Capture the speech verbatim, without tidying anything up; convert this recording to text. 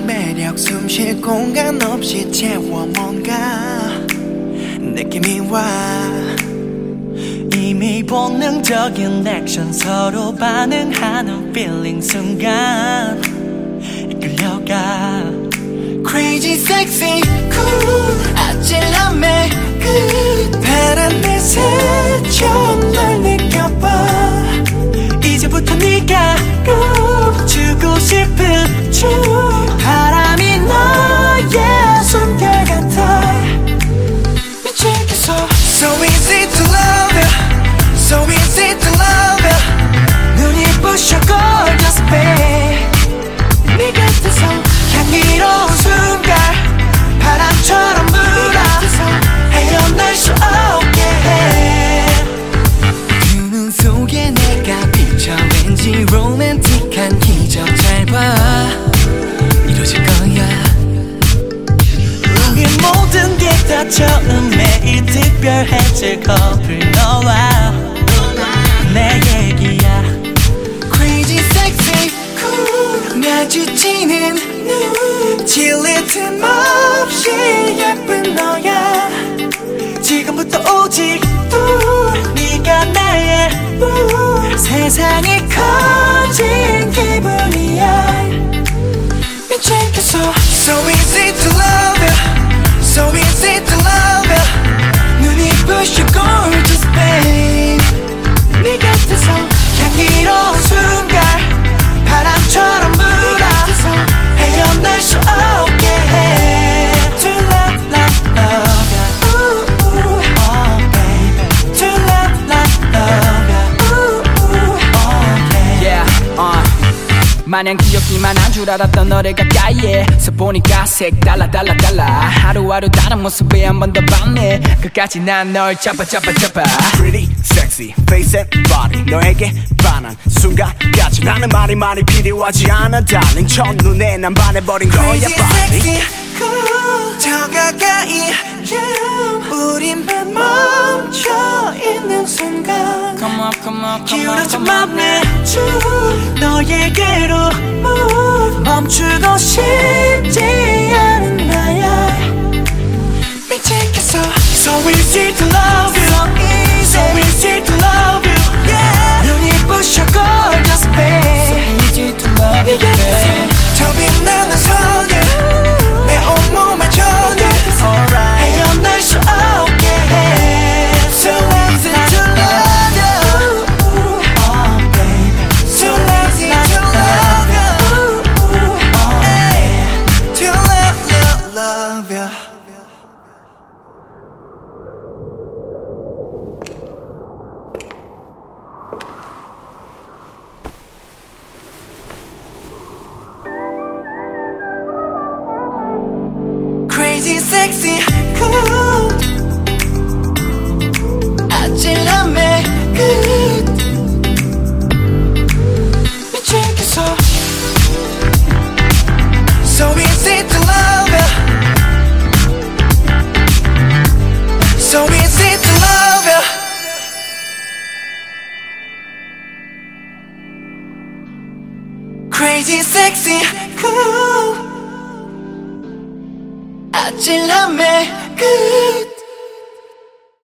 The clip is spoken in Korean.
매력 숨쉴 공간 없이 채워 뭔가 느낌이 와. 이미 본능적인 액션 서로 반응하는 feeling 순간 이끌려가. Crazy sexy cool 아찔함의 끝 바람에 스쳐 널 느껴봐. 이제부터 네가 꼭 주고 싶은 춤 바람이 너의 숨결 같아. 미치겠어. So easy to love you, so easy to love you. 눈이 부셔 gorgeous babe. 네 곁에서 향기로운 순간 바람처럼 불어 헤어날 수 없게 해. 그 눈 속에 내가 비쳐 왠지 로맨틱한 기적. 잘 봐 이루어질 거야. 우리 모든 게 다 처음 매일 특별해질 커플 너와 내 얘기야. Crazy sexy cool 마주치는 눈 질릴 틈 없이 예쁜 너야. 지금부터 오직 또 네가 나의 우 세상이 커진 기분이야. 미치겠어. So easy to love you, so easy to love you. 눈이 부셔 gorgeous babe. 네 곁에서 향기로운 순간 바람처럼 불어 헤어날 수 없게 해. To love, love, love ya. Ooh, ooh, oh baby. To love, love, love ya. Ooh, ooh, oh yeah. Yeah, uh. 마냥 귀엽기만 한 줄 알았던 너를 가까이에 서 보니까 색달라 달라 달라. 하루하루 다른 모습에 한 번 더 봤네. 끝까지 난 널 잡아 잡아 잡아. Pretty, sexy, face and body 너에게 반한 순간까지 나는 말이 많이 필요하지 않아 darling. 첫눈에 난 반해버린 거야 Crazy body. sexy cool 더 가까이 yeah. 우리만 멈춰 있는 순간 Come on, come on, come on, 기울어진 come on. 맘에 너에게로 move. 멈추고 싶지 않은 나야. 미치겠어. So easy to love you, So easy. so easy to love you. Yeah. 눈이 부셔 gorgeous babe. Easy to love you, babe. 저 빛나는 성에 내 온몸을 전해 헤어날 수 없게 해. So easy to love you, Oh baby. so easy to love you, hey. To love, love, love you. Crazy sexy cool 아찔함의 끝 미치겠어. So easy to love you, so easy to love you. Crazy sexy cool 아찔함의 끝